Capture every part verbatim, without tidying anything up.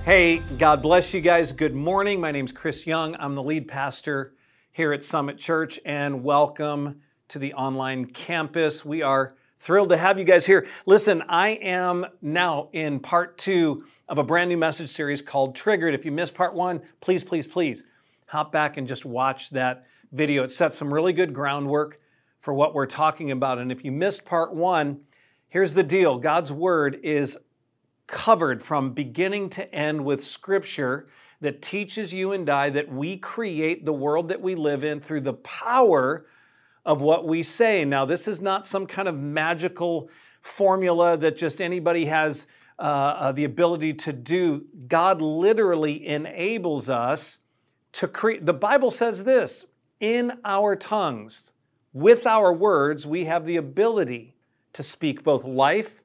Hey, God bless you guys. Good morning. My name's Chris Young. I'm the lead pastor here at Summit Church, and welcome to the online campus. We are thrilled to have you guys here. Listen, I am now in part two of a brand new message series called Triggered. If you missed part one, please, please, please hop back and just watch that video. It sets some really good groundwork for what we're talking about. And if you missed part one, here's the deal. God's Word is covered from beginning to end with Scripture that teaches you and I that we create the world that we live in through the power of what we say. Now, this is not some kind of magical formula that just anybody has uh, uh, the ability to do. God literally enables us to create. The Bible says this, in our tongues, with our words, we have the ability to speak both life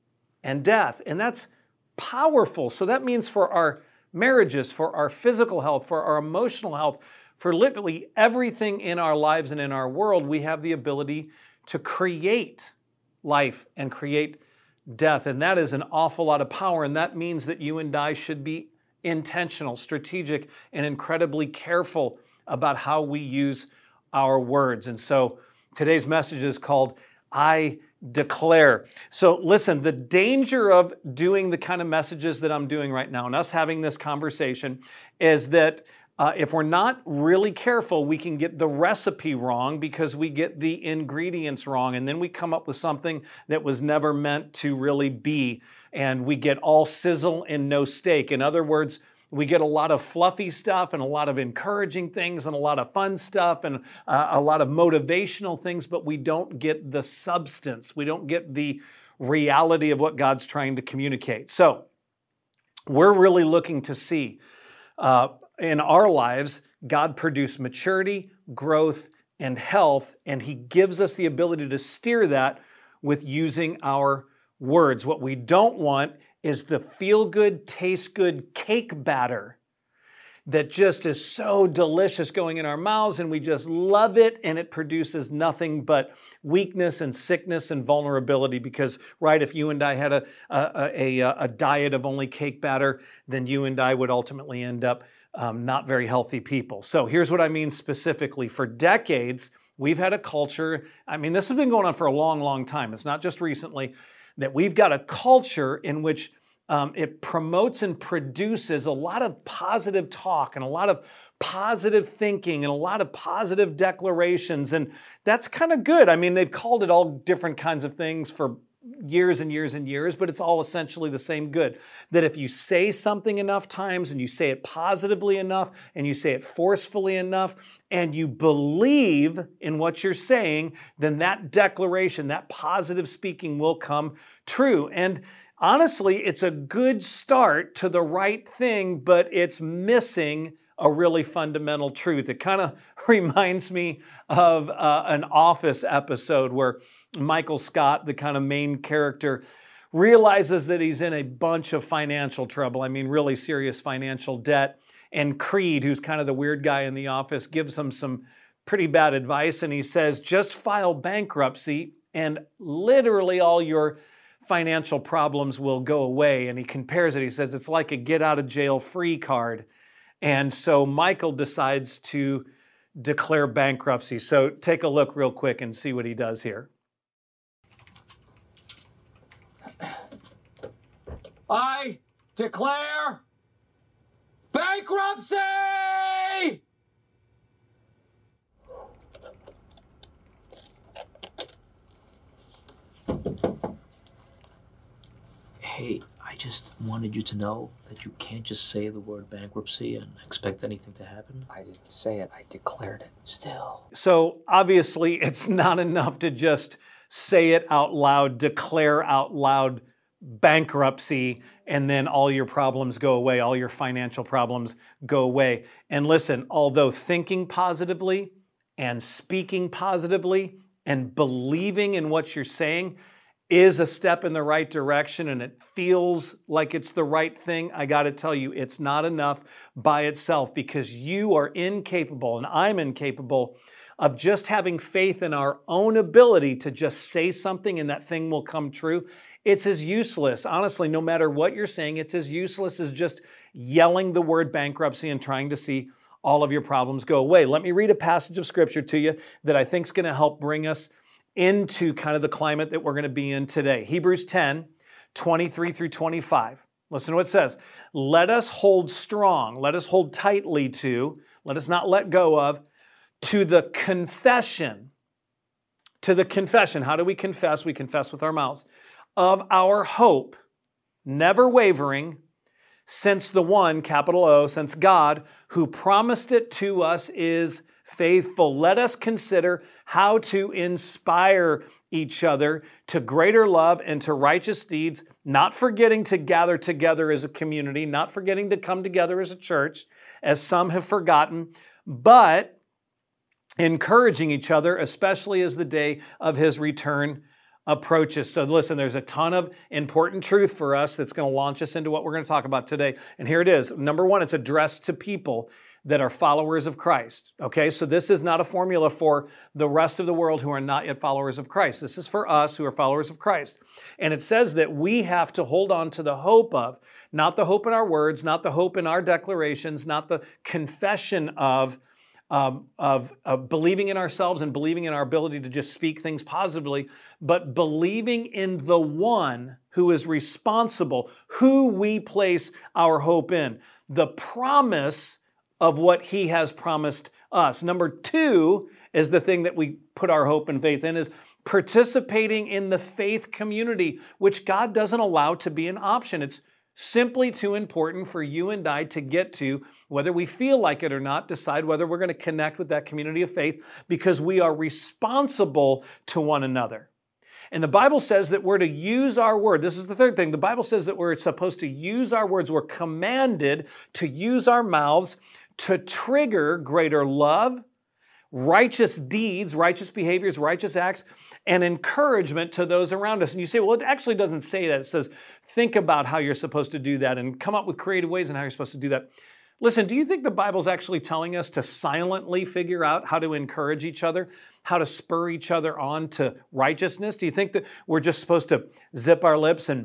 and death. And that's powerful. So that means for our marriages, for our physical health, for our emotional health, for literally everything in our lives and in our world, we have the ability to create life and create death. And that is an awful lot of power. And that means that you and I should be intentional, strategic, and incredibly careful about how we use our words. And so today's message is called I Declare. So listen, the danger of doing the kind of messages that I'm doing right now and us having this conversation is that uh, if we're not really careful, we can get the recipe wrong because we get the ingredients wrong, and then we come up with something that was never meant to really be, and we get all sizzle and no steak. In other words, we get a lot of fluffy stuff and a lot of encouraging things and a lot of fun stuff and uh, a lot of motivational things, but we don't get the substance. We don't get the reality of what God's trying to communicate. So we're really looking to see uh, in our lives, God produce maturity, growth, and health, and He gives us the ability to steer that with using our words. What we don't want is the feel-good, taste-good cake batter that just is so delicious going in our mouths and we just love it, and it produces nothing but weakness and sickness and vulnerability because, right, if you and I had a, a, a, a diet of only cake batter, then you and I would ultimately end up um, not very healthy people. So here's what I mean specifically. For decades, we've had a culture, I mean, this has been going on for a long, long time. It's not just recently, that we've got a culture in which um, it promotes and produces a lot of positive talk and a lot of positive thinking and a lot of positive declarations. And that's kind of good. I mean, they've called it all different kinds of things for years and years and years, but it's all essentially the same good. That if you say something enough times and you say it positively enough and you say it forcefully enough and you believe in what you're saying, then that declaration, that positive speaking will come true. And honestly, it's a good start to the right thing, but it's missing a really fundamental truth. It kind of reminds me of uh, an Office episode where Michael Scott, the kind of main character, realizes that he's in a bunch of financial trouble. I mean, really serious financial debt. And Creed, who's kind of the weird guy in the office, gives him some pretty bad advice. And he says, just file bankruptcy and literally all your financial problems will go away. And he compares it. He says, it's like a get out of jail free card. And so Michael decides to declare bankruptcy. So take a look real quick and see what he does here. I declare bankruptcy! Hey, I just wanted you to know that you can't just say the word bankruptcy and expect anything to happen. I didn't say it, I declared it. Still. So obviously it's not enough to just say it out loud, declare out loud bankruptcy, and then all your problems go away, all your financial problems go away. And listen, although thinking positively and speaking positively and believing in what you're saying is a step in the right direction and it feels like it's the right thing, I got to tell you, it's not enough by itself, because you are incapable and I'm incapable of just having faith in our own ability to just say something and that thing will come true, it's as useless. Honestly, no matter what you're saying, it's as useless as just yelling the word bankruptcy and trying to see all of your problems go away. Let me read a passage of scripture to you that I think is going to help bring us into kind of the climate that we're going to be in today. Hebrews ten, twenty-three through twenty-five. Listen to what it says. Let us hold strong, let us hold tightly to, let us not let go of, to the confession, to the confession. How do we confess? We confess with our mouths. Of our hope, never wavering, since the one, capital O, since God, who promised it to us is faithful. Let us consider how to inspire each other to greater love and to righteous deeds, not forgetting to gather together as a community, not forgetting to come together as a church, as some have forgotten, but encouraging each other, especially as the day of his return approaches. So listen, there's a ton of important truth for us that's going to launch us into what we're going to talk about today. And here it is. Number one, it's addressed to people that are followers of Christ. Okay, so this is not a formula for the rest of the world who are not yet followers of Christ. This is for us who are followers of Christ. And it says that we have to hold on to the hope of, not the hope in our words, not the hope in our declarations, not the confession of, um, of, of believing in ourselves and believing in our ability to just speak things positively, but believing in the one who is responsible, who we place our hope in, the promise of what he has promised us. Number two is the thing that we put our hope and faith in, is participating in the faith community, which God doesn't allow to be an option. It's simply too important for you and I to get to, whether we feel like it or not, decide whether we're going to connect with that community of faith, because we are responsible to one another. And the Bible says that we're to use our word. This is the third thing. The Bible says that we're supposed to use our words. We're commanded to use our mouths to trigger greater love, righteous deeds, righteous behaviors, righteous acts, and encouragement to those around us. And you say, well, it actually doesn't say that. It says, think about how you're supposed to do that and come up with creative ways on how you're supposed to do that. Listen, do you think the Bible's actually telling us to silently figure out how to encourage each other, how to spur each other on to righteousness? Do you think that we're just supposed to zip our lips and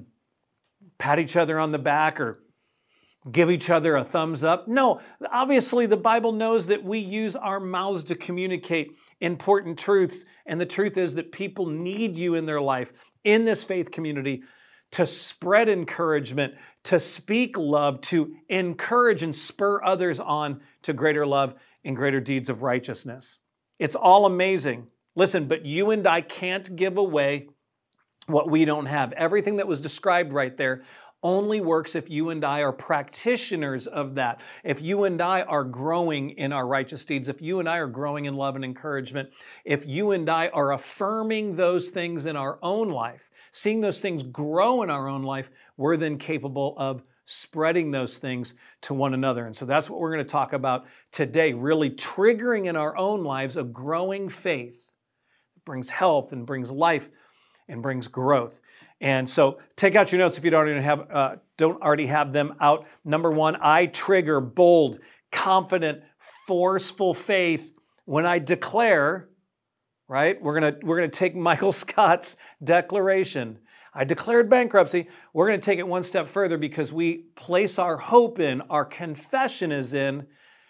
pat each other on the back or give each other a thumbs up? No, obviously the Bible knows that we use our mouths to communicate important truths. And the truth is that people need you in their life, in this faith community, to spread encouragement, to speak love, to encourage and spur others on to greater love and greater deeds of righteousness. It's all amazing. Listen, but you and I can't give away what we don't have. Everything that was described right there only works if you and I are practitioners of that. If you and I are growing in our righteous deeds, if you and I are growing in love and encouragement, if you and I are affirming those things in our own life, seeing those things grow in our own life, we're then capable of spreading those things to one another. And so that's what we're going to talk about today, really triggering in our own lives a growing faith that brings health and brings life and brings growth. And so take out your notes if you don't already have, uh, don't already have them out. Number one, I trigger bold, confident, forceful faith when I declare, right? We're gonna, we're gonna take Michael Scott's declaration. I declared bankruptcy. We're gonna take it one step further because we place our hope in, our confession is in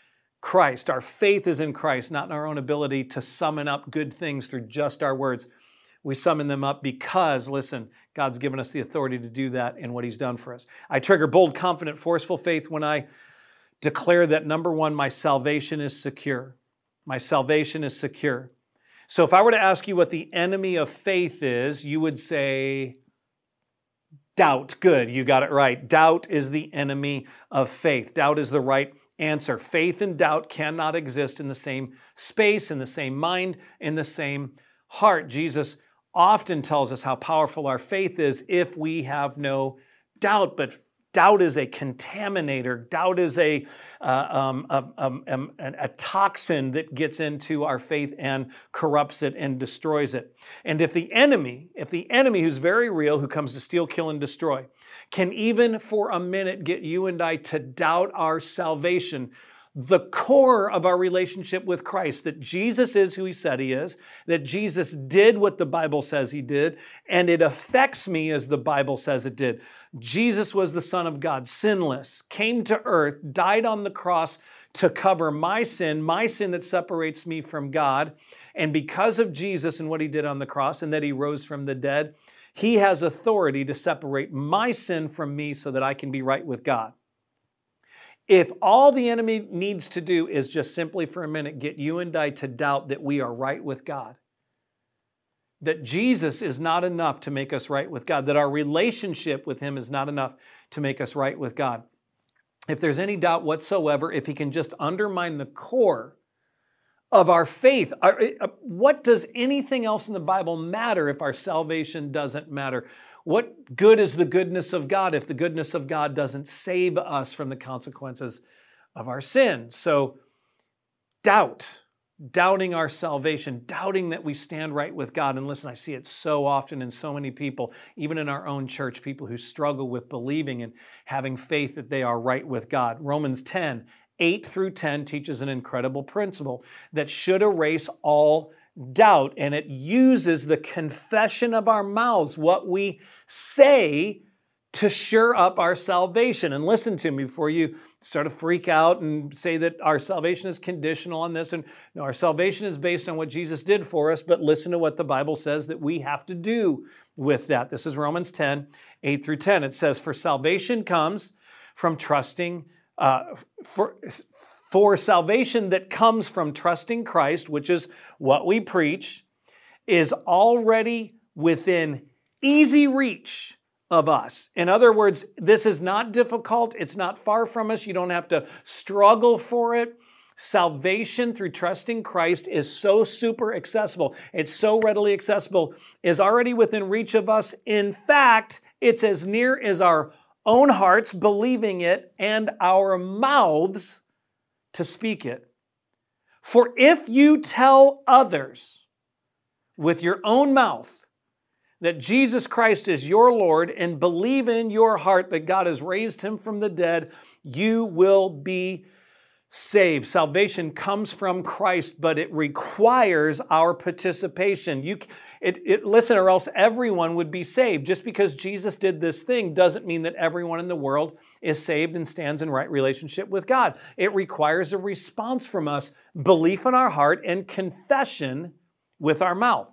Christ. Our faith is in Christ, not in our own ability to summon up good things through just our words. We summon them up because, listen, God's given us the authority to do that in what he's done for us. I trigger bold, confident, forceful faith when I declare that, number one, my salvation is secure. My salvation is secure. So if I were to ask you what the enemy of faith is, you would say doubt. Good, you got it right. Doubt is the enemy of faith. Doubt is the right answer. Faith and doubt cannot exist in the same space, in the same mind, in the same heart. Jesus often tells us how powerful our faith is if we have no doubt, but doubt is a contaminator. Doubt is a, uh, um, a, um, um, a toxin that gets into our faith and corrupts it and destroys it. And if the enemy, if the enemy who's very real, who comes to steal, kill, and destroy, can even for a minute get you and I to doubt our salvation, the core of our relationship with Christ, that Jesus is who he said he is, that Jesus did what the Bible says he did, and it affects me as the Bible says it did. Jesus was the Son of God, sinless, came to earth, died on the cross to cover my sin, my sin that separates me from God. And because of Jesus and what he did on the cross and that he rose from the dead, he has authority to separate my sin from me so that I can be right with God. If all the enemy needs to do is just simply for a minute get you and I to doubt that we are right with God, that Jesus is not enough to make us right with God, that our relationship with him is not enough to make us right with God. If there's any doubt whatsoever, if he can just undermine the core of our faith, our, what does anything else in the Bible matter if our salvation doesn't matter? What good is the goodness of God if the goodness of God doesn't save us from the consequences of our sin? So doubt, doubting our salvation, doubting that we stand right with God. And listen, I see it so often in so many people, even in our own church, people who struggle with believing and having faith that they are right with God. Romans ten, eight through ten teaches an incredible principle that should erase all doubt, and it uses the confession of our mouths, what we say, to sure up our salvation. And listen to me before you start to freak out and say that our salvation is conditional on this. And no, our salvation is based on what Jesus did for us, but listen to what the Bible says that we have to do with that. This is Romans ten, eight through ten. It says, "For salvation comes from trusting, uh, for For salvation that comes from trusting Christ," which is what we preach, "is already within easy reach of us." In other words, this is not difficult. It's not far from us. You don't have to struggle for it. Salvation through trusting Christ is so super accessible. It's so readily accessible, is already within reach of us. In fact, it's as near as our own hearts believing it and our mouths to speak it. "For if you tell others with your own mouth that Jesus Christ is your Lord and believe in your heart that God has raised him from the dead, you will be saved." Salvation comes from Christ, but it requires our participation. You, it, it, listen, or else everyone would be saved. Just because Jesus did this thing doesn't mean that everyone in the world is saved and stands in right relationship with God. It requires a response from us, belief in our heart and confession with our mouth.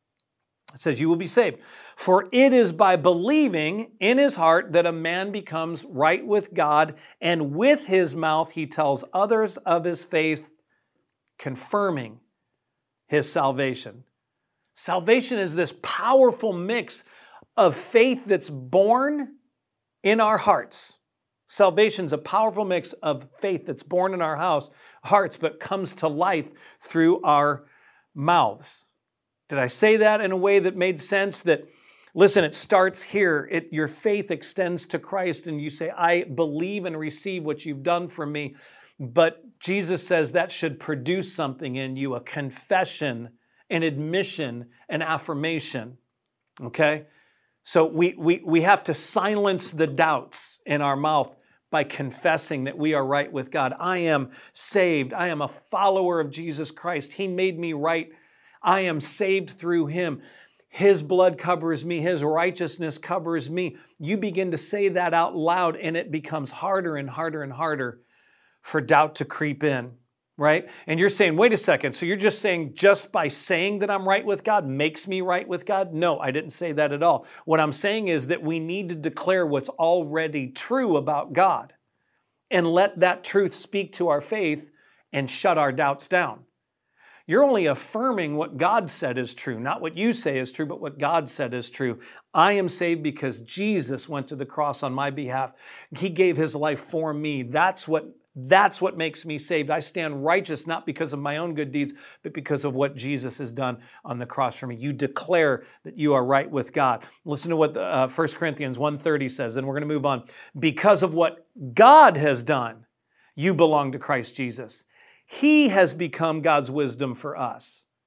It says, "You will be saved. For it is by believing in his heart that a man becomes right with God, and with his mouth he tells others of his faith, confirming his salvation." Salvation is this powerful mix of faith that's born in our hearts. Salvation is a powerful mix of faith that's born in our house, hearts, but comes to life through our mouths. Did I say that in a way that made sense? That, listen, it starts here. It, your faith extends to Christ and you say, "I believe and receive what you've done for me." But Jesus says that should produce something in you, a confession, an admission, an affirmation. Okay? So we, we, we have to silence the doubts in our mouth by confessing that we are right with God. I am saved. I am a follower of Jesus Christ. He made me right. I am saved through him. His blood covers me. His righteousness covers me. You begin to say that out loud and it becomes harder and harder and harder for doubt to creep in, right? And you're saying, wait a second, so you're just saying just by saying that I'm right with God makes me right with God? No, I didn't say that at all. What I'm saying is that we need to declare what's already true about God and let that truth speak to our faith and shut our doubts down. You're only affirming what God said is true, not what you say is true, but what God said is true. I am saved because Jesus went to the cross on my behalf. He gave his life for me. That's what, that's what makes me saved. I stand righteous not because of my own good deeds, but because of what Jesus has done on the cross for me. You declare that you are right with God. Listen to what uh, First Corinthians one thirty says, and we're going to move on. "Because of what God has done, you belong to Christ Jesus. He has become God's wisdom for us.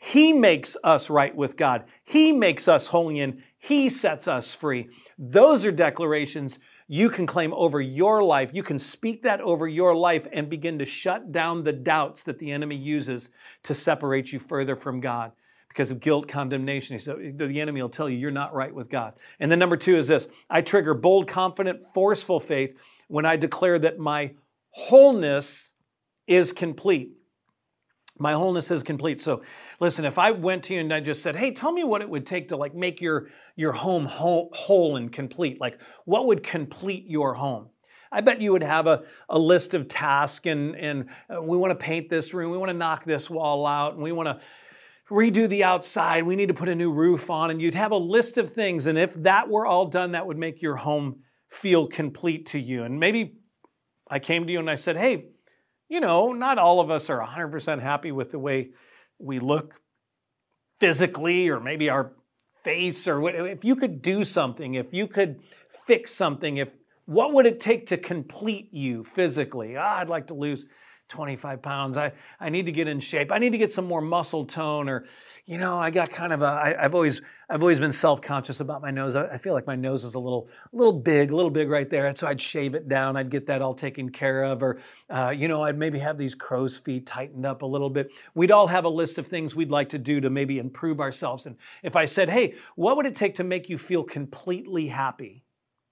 He makes us right with God. He makes us holy and He sets us free. Those are declarations you can claim over your life. You can speak that over your life and begin to shut down the doubts that the enemy uses to separate you further from God because of guilt, condemnation. So the enemy will tell you you're not right with God. And then number two is this. I trigger bold, confident, forceful faith when I declare that my wholeness is complete. My wholeness is complete. So listen, if I went to you and I just said, hey, tell me what it would take to like make your, your home whole, whole and complete. Like what would complete your home? I bet you would have a, a list of tasks and, and uh, we want to paint this room. We want to knock this wall out and we want to redo the outside. We need to put a new roof on, and you'd have a list of things. And if that were all done, that would make your home feel complete to you. And maybe I came to you and I said, hey, you know, not all of us are one hundred percent happy with the way we look physically or maybe our face or what. If you could do something, if you could fix something, if what would it take to complete you physically? Ah, I'd like to lose twenty-five pounds. I, I need to get in shape. I need to get some more muscle tone, or, you know, I got kind of a, I, I've always, I've always been self-conscious about my nose. I, I feel like my nose is a little, a little big, a little big right there. And so I'd shave it down. I'd get that all taken care of. Or, uh, you know, I'd maybe have these crow's feet tightened up a little bit. We'd all have a list of things we'd like to do to maybe improve ourselves. And if I said, hey, what would it take to make you feel completely happy?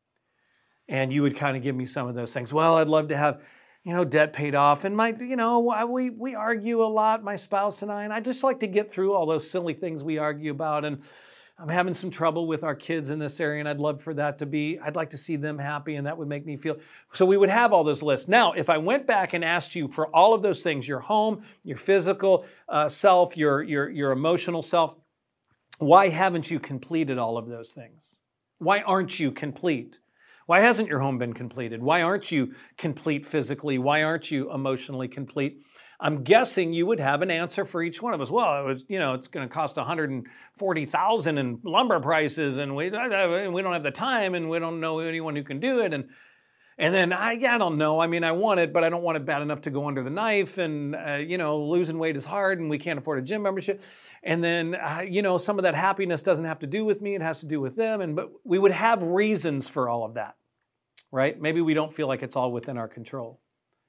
And you would kind of give me some of those things. Well, I'd love to have, you know, debt paid off. And my, you know, we, we argue a lot, my spouse and I, and I just like to get through all those silly things we argue about. And I'm having some trouble with our kids in this area, and I'd love for that to be, I'd like to see them happy, and that would make me feel. So we would have all those lists. Now, if I went back and asked you for all of those things, your home, your physical uh, self, your, your, your emotional self, why haven't you completed all of those things? Why aren't you complete? Why hasn't your home been completed? Why aren't you complete physically? Why aren't you emotionally complete? I'm guessing you would have an answer for each one of us. Well, it was, you know, it's going to cost one hundred forty thousand dollars in lumber prices, and we, we don't have the time, and we don't know anyone who can do it. And and then I, I don't know. I mean, I want it, but I don't want it bad enough to go under the knife. And uh, you know, losing weight is hard, and we can't afford a gym membership. And then, uh, you know, some of that happiness doesn't have to do with me; it has to do with them. And but we would have reasons for all of that. Right? Maybe we don't feel like it's all within our control.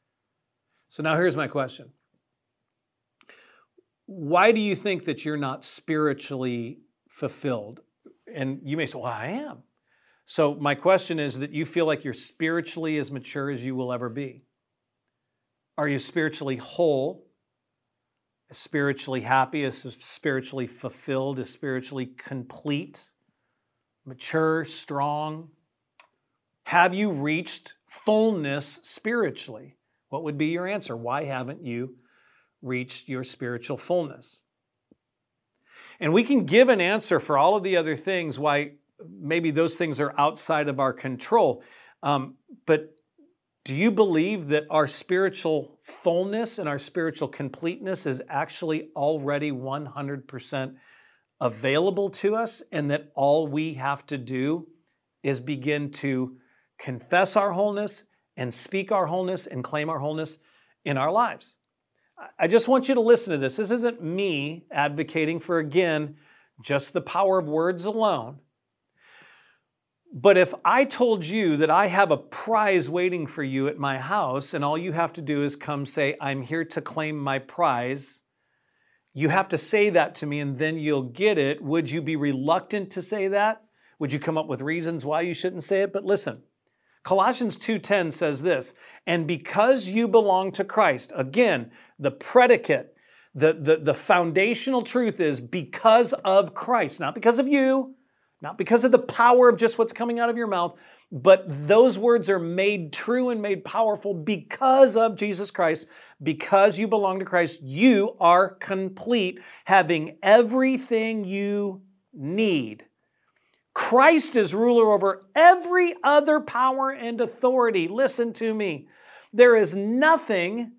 So now here's my question. Why do you think that you're not spiritually fulfilled? And you may say, well, I am. So my question is that you feel like you're spiritually as mature as you will ever be. Are you spiritually whole, as spiritually happy, as spiritually fulfilled, as spiritually complete, mature, strong? Have you reached fullness spiritually? What would be your answer? Why haven't you reached your spiritual fullness? And we can give an answer for all of the other things, why maybe those things are outside of our control. Um, but do you believe that our spiritual fullness and our spiritual completeness is actually already one hundred percent available to us, and that all we have to do is begin to confess our wholeness and speak our wholeness and claim our wholeness in our lives? I just want you to listen to this. This isn't me advocating for, again, just the power of words alone. But if I told you that I have a prize waiting for you at my house, and all you have to do is come say, I'm here to claim my prize, you have to say that to me and then you'll get it. Would you be reluctant to say that? Would you come up with reasons why you shouldn't say it? But listen, Colossians two ten says this, and because you belong to Christ, again, the predicate, the, the, the foundational truth is because of Christ, not because of you, not because of the power of just what's coming out of your mouth, but those words are made true and made powerful because of Jesus Christ. Because you belong to Christ, you are complete, having everything you need. Christ is ruler over every other power and authority. Listen to me. There is nothing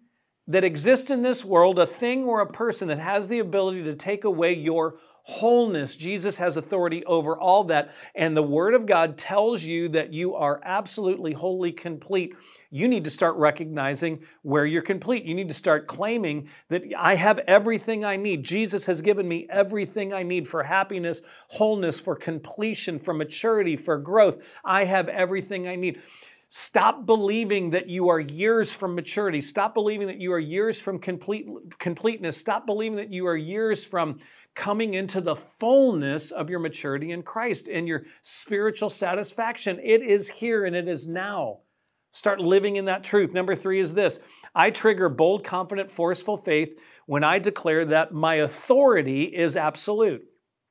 that exists in this world, a thing or a person that has the ability to take away your wholeness. Jesus has authority over all that. And the Word of God tells you that you are absolutely wholly complete. You need to start recognizing where you're complete. You need to start claiming that I have everything I need. Jesus has given me everything I need for happiness, wholeness, for completion, for maturity, for growth. I have everything I need. Stop believing that you are years from maturity. Stop believing that you are years from complete, completeness. Stop believing that you are years from coming into the fullness of your maturity in Christ and your spiritual satisfaction. It is here and it is now. Start living in that truth. Number three is this. I trigger bold, confident, forceful faith when I declare that my authority is absolute.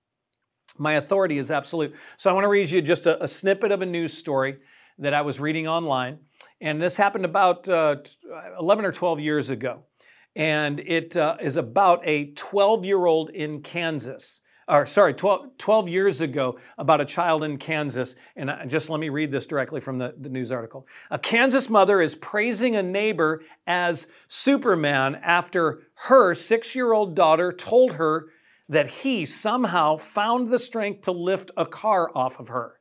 My authority is absolute. So I want to read you just a, a snippet of a news story that I was reading online. And this happened about uh, eleven or twelve years ago. And it uh, is about a twelve-year-old in Kansas. Or sorry, twelve, twelve years ago, about a child in Kansas. And I, just let me read this directly from the, the news article. A Kansas mother is praising a neighbor as Superman after her six-year-old daughter told her that he somehow found the strength to lift a car off of her.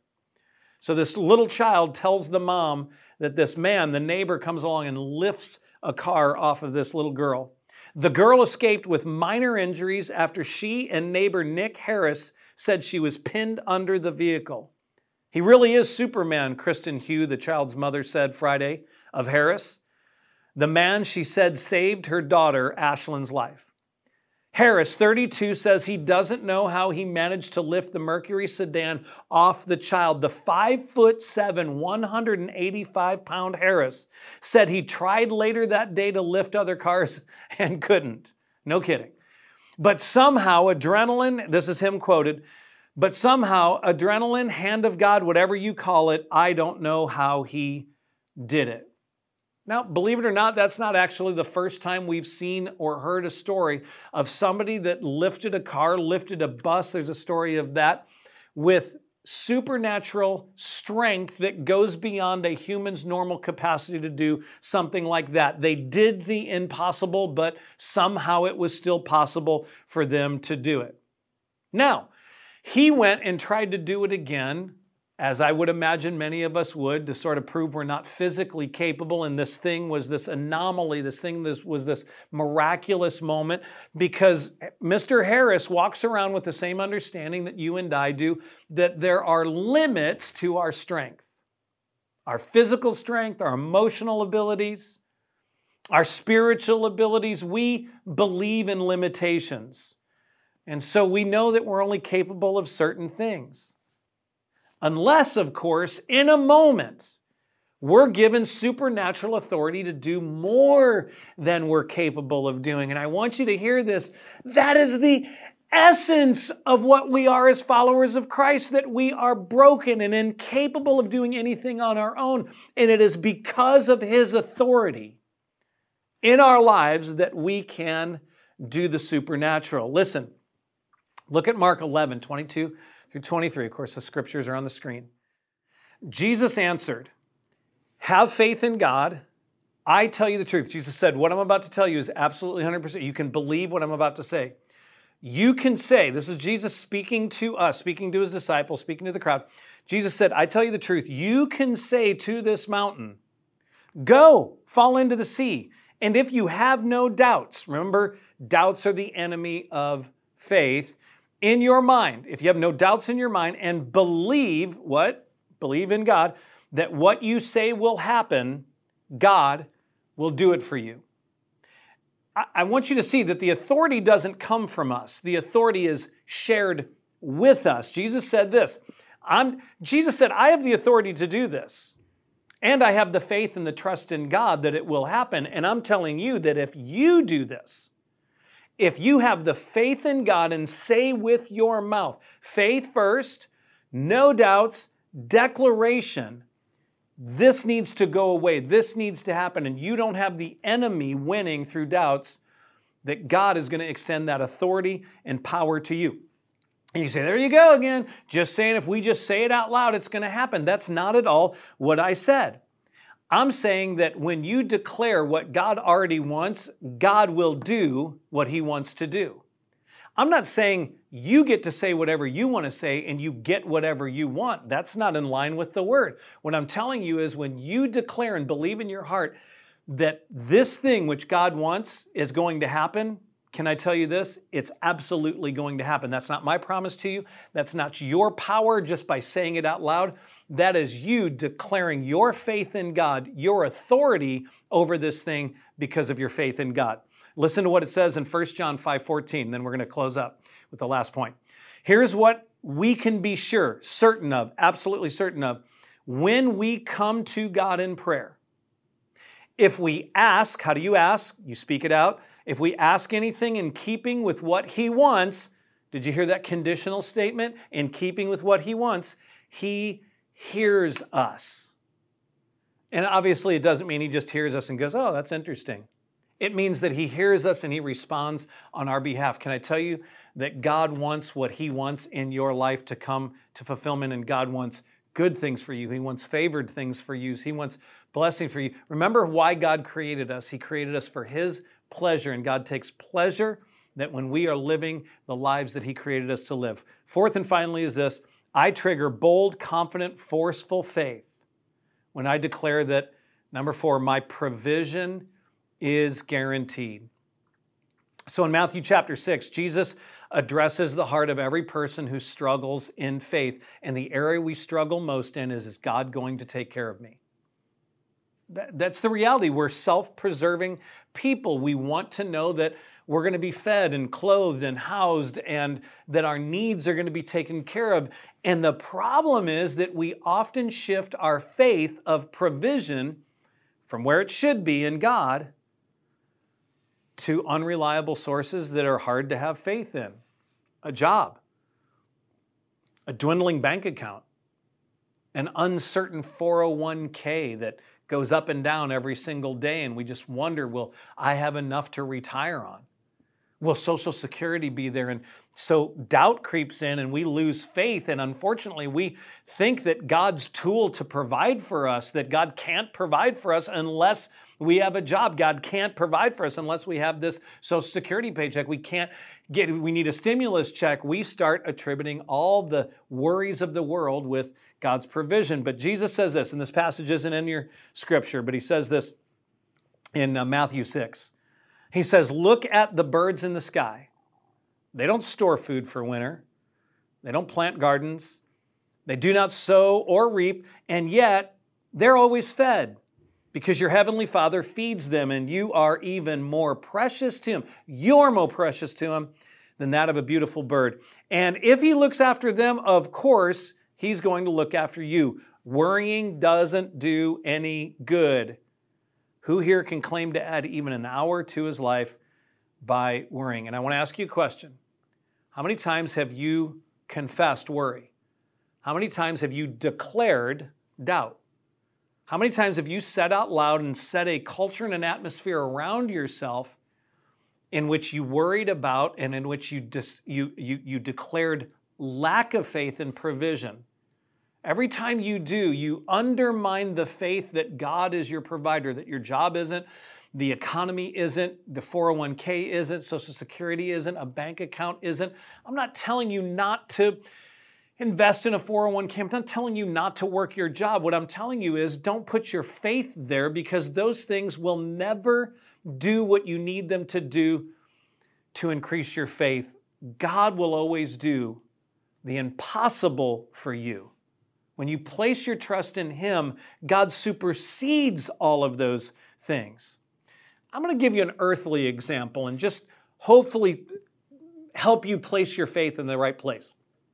So this little child tells the mom that this man, the neighbor, comes along and lifts a car off of this little girl. The girl escaped with minor injuries after she and neighbor Nick Harris said she was pinned under the vehicle. He really is Superman, Kristen Hugh, the child's mother, said Friday of Harris. The man, she said, saved her daughter, Ashlyn's life. Harris, thirty-two, says he doesn't know how he managed to lift the Mercury sedan off the child. The five foot seven, one hundred eighty-five pound Harris said he tried later that day to lift other cars and couldn't. No kidding. But somehow adrenaline, this is him quoted, but somehow adrenaline, hand of God, whatever you call it, I don't know how he did it. Now, believe it or not, that's not actually the first time we've seen or heard a story of somebody that lifted a car, lifted a bus. There's a story of that with supernatural strength that goes beyond a human's normal capacity to do something like that. They did the impossible, but somehow it was still possible for them to do it. Now, he went and tried to do it again, as I would imagine many of us would, to sort of prove we're not physically capable. And this thing was this anomaly, this thing this was this miraculous moment, because Mister Harris walks around with the same understanding that you and I do, that there are limits to our strength. Our physical strength, our emotional abilities, our spiritual abilities. We believe in limitations. And so we know that we're only capable of certain things. Unless, of course, in a moment, we're given supernatural authority to do more than we're capable of doing. And I want you to hear this. That is the essence of what we are as followers of Christ, that we are broken and incapable of doing anything on our own. And it is because of His authority in our lives that we can do the supernatural. Listen, look at Mark eleven, twenty-two through twenty-three. Of course, the scriptures are on the screen. Jesus answered, have faith in God. I tell you the truth. Jesus said, what I'm about to tell you is absolutely one hundred percent. You can believe what I'm about to say. You can say, this is Jesus speaking to us, speaking to His disciples, speaking to the crowd. Jesus said, I tell you the truth. You can say to this mountain, go, fall into the sea. And if you have no doubts, remember, doubts are the enemy of faith. In your mind, if you have no doubts in your mind and believe, what? Believe in God, that what you say will happen, God will do it for you. I, I want you to see that the authority doesn't come from us. The authority is shared with us. Jesus said this, I'm, Jesus said, I have the authority to do this. And I have the faith and the trust in God that it will happen. And I'm telling you that if you do this, if you have the faith in God and say with your mouth, faith first, no doubts, declaration, this needs to go away, this needs to happen, and you don't have the enemy winning through doubts, that God is going to extend that authority and power to you. And you say, there you go again, just saying if we just say it out loud, it's going to happen. That's not at all what I said. I'm saying that when you declare what God already wants, God will do what He wants to do. I'm not saying you get to say whatever you want to say and you get whatever you want. That's not in line with the Word. What I'm telling you is when you declare and believe in your heart that this thing which God wants is going to happen, can I tell you this? It's absolutely going to happen. That's not my promise to you. That's not your power just by saying it out loud. That is you declaring your faith in God, your authority over this thing because of your faith in God. Listen to what it says in First John five fourteen, then we're going to close up with the last point. Here's what we can be sure, certain of, absolutely certain of, when we come to God in prayer. If we ask, how do you ask? You speak it out. If we ask anything in keeping with what He wants, did you hear that conditional statement? In keeping with what He wants, He hears us. And obviously it doesn't mean He just hears us and goes, oh, that's interesting. It means that He hears us and He responds on our behalf. Can I tell you that God wants what He wants in your life to come to fulfillment, and God wants good things for you. He wants favored things for you. He wants blessing for you. Remember why God created us. He created us for His pleasure, and God takes pleasure that when we are living the lives that He created us to live. Fourth and finally is this: I trigger bold, confident, forceful faith when I declare that, number four, my provision is guaranteed. So in Matthew chapter six, Jesus addresses the heart of every person who struggles in faith. And the area we struggle most in is, is God going to take care of me? That, that's the reality. We're self-preserving people. We want to know that we're going to be fed and clothed and housed and that our needs are going to be taken care of. And the problem is that we often shift our faith of provision from where it should be in God to unreliable sources that are hard to have faith in. A job, a dwindling bank account, an uncertain four oh one k that goes up and down every single day, and we just wonder, will I have enough to retire on? Will Social Security be there? And so doubt creeps in and we lose faith. And unfortunately, we think that God's tool to provide for us, that God can't provide for us unless we have a job. God can't provide for us unless we have this Social Security paycheck. We can't get, we need a stimulus check. We start attributing all the worries of the world with God's provision. But Jesus says this, and this passage isn't in your scripture, but He says this in uh, Matthew six. He says, look at the birds in the sky. They don't store food for winter. They don't plant gardens. They do not sow or reap, and yet they're always fed because your heavenly Father feeds them, and you are even more precious to Him. You're more precious to Him than that of a beautiful bird. And if He looks after them, of course, He's going to look after you. Worrying doesn't do any good. Who here can claim to add even an hour to his life by worrying? And I want to ask you a question. How many times have you confessed worry? How many times have you declared doubt? How many times have you said out loud and set a culture and an atmosphere around yourself in which you worried about and in which you, dis, you, you, you declared lack of faith and provision? Every time you do, you undermine the faith that God is your provider, that your job isn't, the economy isn't, the four oh one k isn't, Social Security isn't, a bank account isn't. I'm not telling you not to invest in a four oh one k. I'm not telling you not to work your job. What I'm telling you is don't put your faith there, because those things will never do what you need them to do to increase your faith. God will always do the impossible for you. When you place your trust in Him, God supersedes all of those things. I'm going to give you an earthly example and just hopefully help you place your faith in the right place.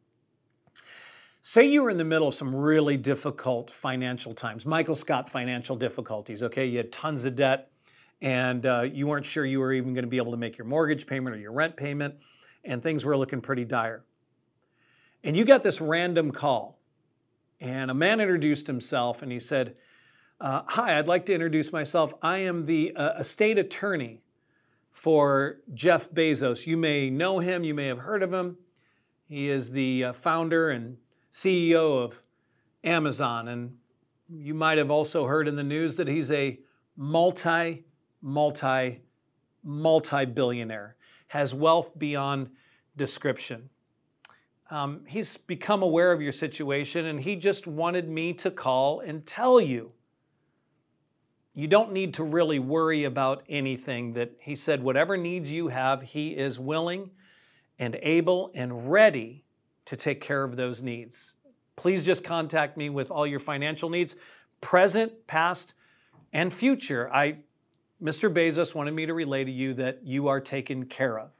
Say you were in the middle of some really difficult financial times, Michael Scott financial difficulties, okay? You had tons of debt and uh, you weren't sure you were even going to be able to make your mortgage payment or your rent payment, and things were looking pretty dire. And you got this random call. And a man introduced himself and he said, uh, hi, I'd like to introduce myself. I am the uh, estate attorney for Jeff Bezos. You may know him, you may have heard of him. He is the uh, founder and C E O of Amazon. And You might have also heard in the news that he's a multi, multi, multi-billionaire, has wealth beyond description. Um, he's become aware of your situation, and he just wanted me to call and tell you. You don't need to really worry about anything. That he said, whatever needs you have, he is willing and able and ready to take care of those needs. Please just contact me with all your financial needs, present, past, and future. I, Mister Bezos wanted me to relay to you that you are taken care of.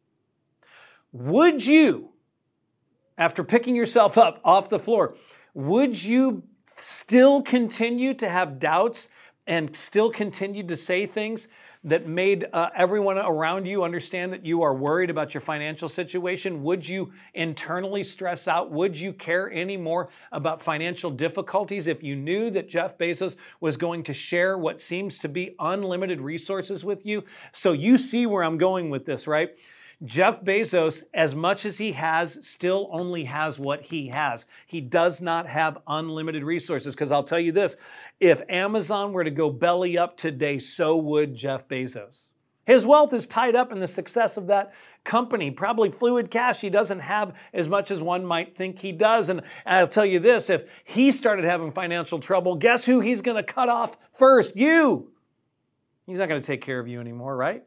Would you, after picking yourself up off the floor, would you still continue to have doubts and still continue to say things that made uh, everyone around you understand that you are worried about your financial situation? Would you internally stress out? Would you care any more about financial difficulties if you knew that Jeff Bezos was going to share what seems to be unlimited resources with you? So you see where I'm going with this, right? Jeff Bezos, as much as he has, still only has what he has. He does not have unlimited resources, because I'll tell you this, if Amazon were to go belly up today, so would Jeff Bezos. His wealth is tied up in the success of that company, probably fluid cash. He doesn't have as much as one might think he does. And I'll tell you this, if he started having financial trouble, guess who he's going to cut off first? You. He's not going to take care of you anymore, right?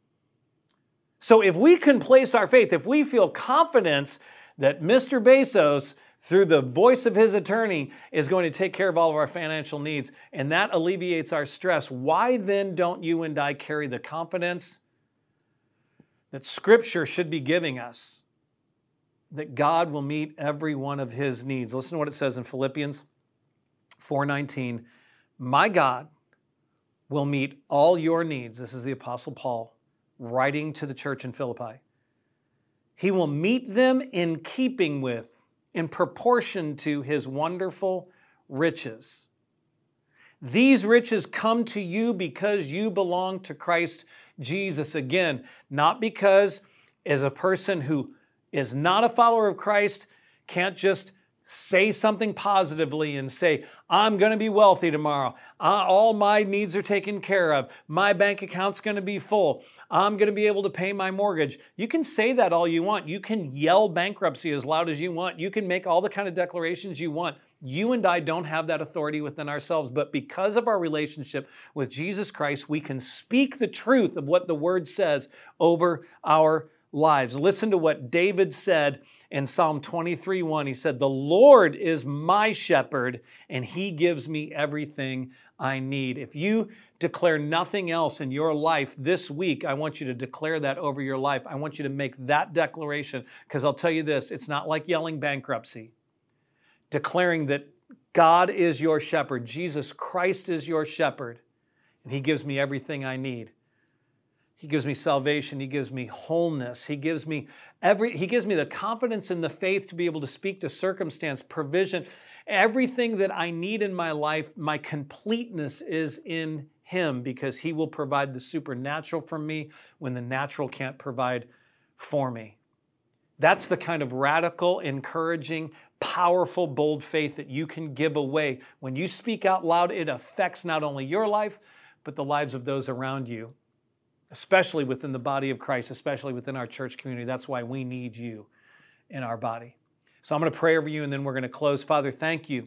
So if we can place our faith, if we feel confidence that Mister Bezos, through the voice of his attorney, is going to take care of all of our financial needs, and that alleviates our stress, why then don't you and I carry the confidence that Scripture should be giving us, that God will meet every one of his needs? Listen to what it says in Philippians four nineteen. My God will meet all your needs. This is the Apostle Paul writing to the church in Philippi. He will meet them in keeping with, in proportion to his wonderful riches. These riches come to you because you belong to Christ Jesus. Again, not because as a person who is not a follower of Christ can't just say something positively and say, I'm going to be wealthy tomorrow. Uh, all my needs are taken care of. My bank account's going to be full. I'm going to be able to pay my mortgage. You can say that all you want. You can yell bankruptcy as loud as you want. You can make all the kind of declarations you want. You and I don't have that authority within ourselves, but because of our relationship with Jesus Christ, we can speak the truth of what the Word says over our lives. Listen to what David said in Psalm twenty-three one. He said, the Lord is my shepherd, and he gives me everything I need. If you declare nothing else in your life this week, I want you to declare that over your life. I want you to make that declaration, because I'll tell you this, it's not like yelling bankruptcy. Declaring that God is your shepherd, Jesus Christ is your shepherd, and he gives me everything I need. He gives me salvation. He gives me wholeness. He gives me every, he gives me the confidence and the faith to be able to speak to circumstance, provision, everything that I need in my life. My completeness is in him, because he will provide the supernatural for me when the natural can't provide for me. That's the kind of radical, encouraging, powerful, bold faith that you can give away. When you speak out loud, it affects not only your life, but the lives of those around you, especially within the body of Christ, especially within our church community. That's why we need you in our body. So I'm going to pray over you, and then we're going to close. Father, thank you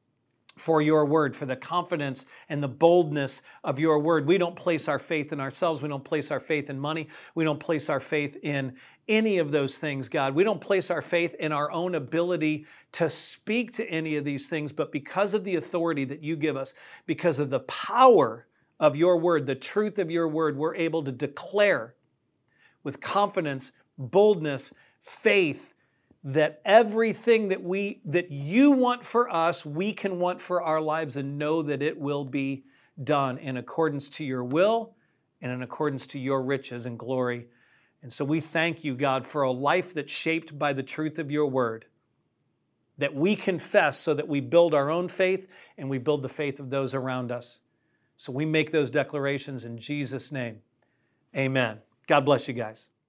for your word, for the confidence and the boldness of your word. We don't place our faith in ourselves. We don't place our faith in money. We don't place our faith in any of those things, God. We don't place our faith in our own ability to speak to any of these things, but because of the authority that you give us, because of the power of your word, the truth of your word, we're able to declare with confidence, boldness, faith, that everything that we that you want for us, we can want for our lives, and know that it will be done in accordance to your will and in accordance to your riches and glory. And so we thank you, God, for a life that's shaped by the truth of your word, that we confess so that we build our own faith and we build the faith of those around us. So we make those declarations in Jesus' name. Amen. God bless you guys.